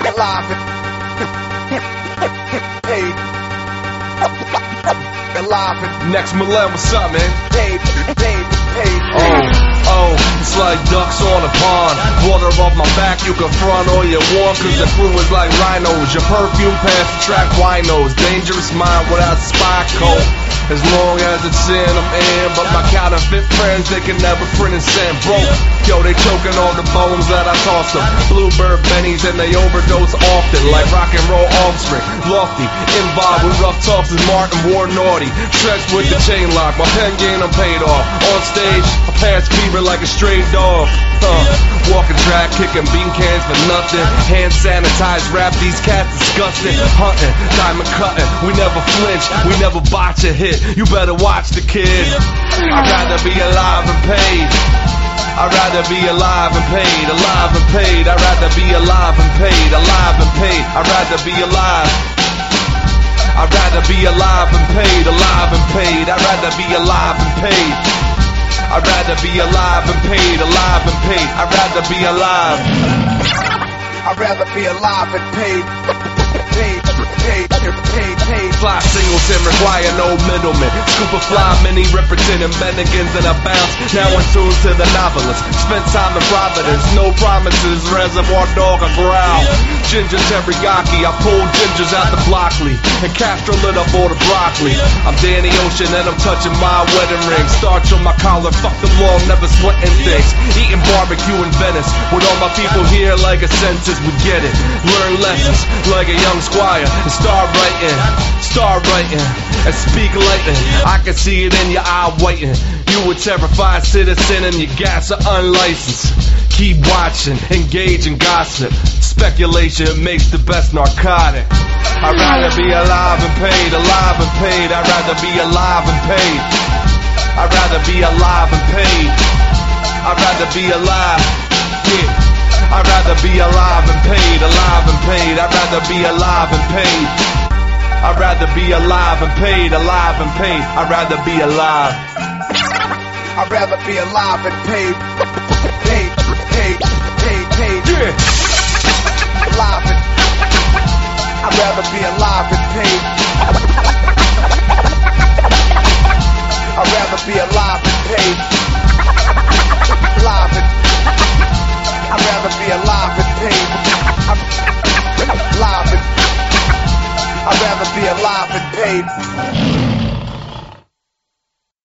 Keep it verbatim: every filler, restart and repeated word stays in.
alive and paid. Alive and Next Millennium, what's up, man? paid, paid, paid. Oh, oh, it's like ducks on a pond. Water off my back, you can front all you want, cause the crew is like rhinos. Your perfume past the track winos. Dangerous mind without spy coat. As long as it's in, I'm in. But my counterfeit friends, they can never print and send. Broke, yo, they choking on the bones that I toss them. Bluebird bennies and they overdose often. Like rock and roll offspring. Lofty, involved with rough talks as Martin Ward naughty. Stretched with the chain lock, my pen game I'm paid off. On stage, I pass fever like a stray dog. Uh, walking track, kicking bean cans for nothing. Hand sanitized, rap, these cats disgusting. Hunting, diamond cutting, we never flinch, we never botch a hit. You better watch the kid. I'd rather be alive and paid. I'd rather be alive and paid, alive and paid. I'd rather be alive and paid, alive and paid. I'd rather be alive. I'd rather be alive and paid, alive and paid. I'd rather be alive and paid. I'd rather be alive and paid, alive and paid. I'd rather be alive. I'd rather be alive and paid. Paid, paid, paid, paid. Fly singles and require no middleman. Scoop a fly mini representing Bennigans and a bounce. Now in tune to the novelist. Spent time in Providence, no promises. Reservoir dog, I growl. Ginger teriyaki, I pulled gingers out the broccoli. And Castro lit up all the broccoli. I'm Danny Ocean and I'm touching my wedding ring. Starch on my collar, fuck the law, never splitting things. Eating barbecue in Venice. With all my people here like a census, we get it. Learn lessons like a young squire. And start writing, start writing, and speak lightning. I can see it in your eye waiting. You a terrified citizen and your gas are unlicensed. Keep watching, engage in gossip. Speculation makes the best narcotic. I'd rather be alive and paid, alive and paid. I'd rather be alive and paid. I'd rather be alive and paid. I'd rather be alive. Yeah. I'd rather be alive and paid, alive and paid. I'd rather be alive and paid. I'd rather be alive and paid, alive and paid. I'd rather be alive. I'd rather be alive and paid. Paid, paid, paid, paid. Yeah. Alive and I'd rather be alive and paid. I'd rather be alive and paid.